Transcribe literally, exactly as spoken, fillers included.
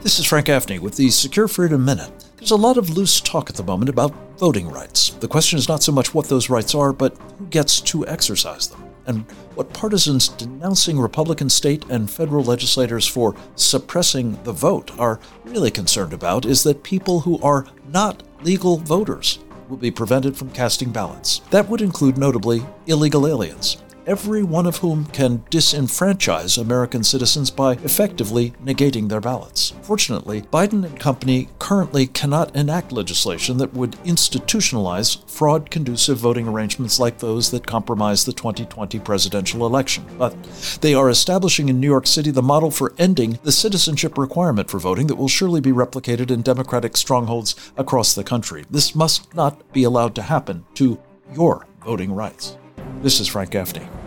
This is Frank Gaffney with the Secure Freedom Minute. There's a lot of loose talk at the moment about voting rights. The question is not so much what those rights are, but who gets to exercise them. And what partisans denouncing Republican state and federal legislators for suppressing the vote are really concerned about is that people who are not legal voters will be prevented from casting ballots. That would include, notably, illegal aliens, every one of whom can disenfranchise American citizens by effectively negating their ballots. Fortunately, Biden and company currently cannot enact legislation that would institutionalize fraud-conducive voting arrangements like those that compromised the twenty twenty presidential election. But they are establishing in New York City the model for ending the citizenship requirement for voting that will surely be replicated in Democratic strongholds across the country. This must not be allowed to happen to your voting rights. This is Frank Gaffney.